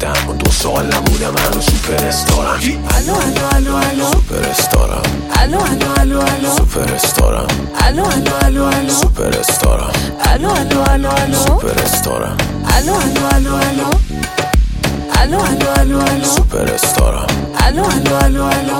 نبودم و 2 سال نبودم هنو سوپر استارم. الو الو الو الو سوپر استارم. الو الو الو الو سوپر استارم. الو الو الو الو سوپر استارم. الو الو الو الو سوپر استارم. الو الو الو الو الو الو الو الو سوپر استارم. الو الو الو الو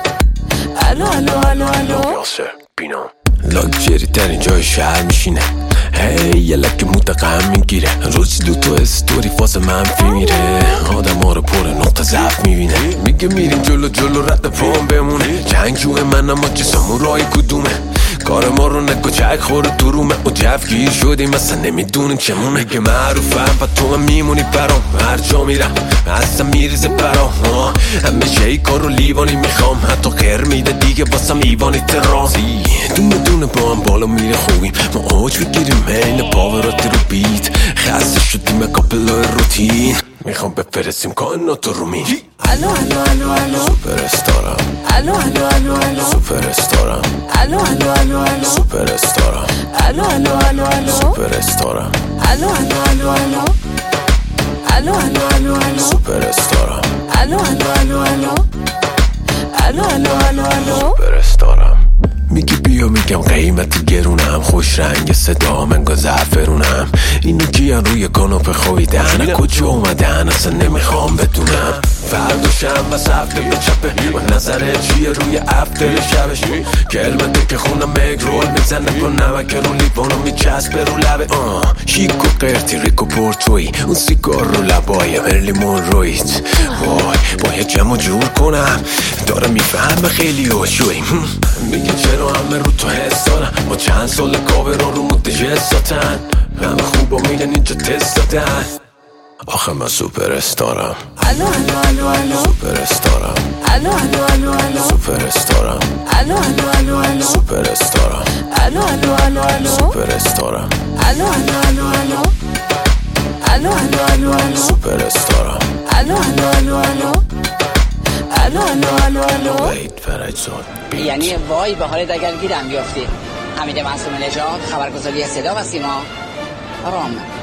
الو الو الو الو یاسر بینا لاکچری ترین جای شهر میشینه. هی یه لکه متقم میگیره. روزی 2 تا استوری فاز منفی میره. آدم ها رو پر نقطه ضعف میبینه. میگه میریم جلو جلو رد پام بمونه. جنگجوه من اما چه سامورایی کدومه. کار ما رو نگو چک خوره درومه. و جفگیر شدیم اصلا نمیدونیم چمونه. میگه معروفم و تو هم میمونی برام. هر جا میرم اصلا میریزه برام. همیشه ای کار رو لیوانی میخوام. حتی خیر میده دیگه واسم ایوانی ترازی. دونه دونه با هم بالا میره خوبیم. ما اوج بگیریم این پاورات رو بیت. خسته شدیم کاپلای روتین. میخوام بفرستیم کائنات رو مین. الو الو الو الو سوپر استارم. الو الو الو الو سوپر استارم. الو الو الو الو سوپر استارم. الو الو الو الو سوپر استارم. الو الو الو الو الو الو الو الو سوپر استارم. الو الو الو الو الو الو الو الو سوپر استارم. میگی بیا میگم قیمت گرونم. خوش رنگ صدام انگار زعفرونم. اینو کیان روی کاناپه خوابیدن. کجا اومدن اصلا نمیخوام بدونم. فرداشم و هفته به چپه. و نظره چیه روی افتر شبش. کلمته که خونم مگرول میزنه با نمک رو لیوانو میچسبه رو لبه. شیک و قرتی ریک و پورتوی. اون سیگار رو لبای مرلیمون رویت. وای باید جمع جور کنم. داره میفهمه خیلی هوشوی. میگه چرا همه رو تو حس دارن. ما چند سال کابران رو متجساتن. همه خوبا میگن اینجا تست دادن. آخه من سوپر استارم. الو الو الو الو سوپر استارم. الو الو الو الو سوپر استارم. الو الو الو الو سوپر استارم. الو الو الو الو سوپر استارم. الو الو الو الو الو الو الو الو سوپر استارم. الو الو الو الو الو الو الو الو وحید فرجزاد بیت. یعنی وای به حالت اگر گیرم بیافتی. حمید معصوم نژاد، خبرگزاری صدا و سیما، رام.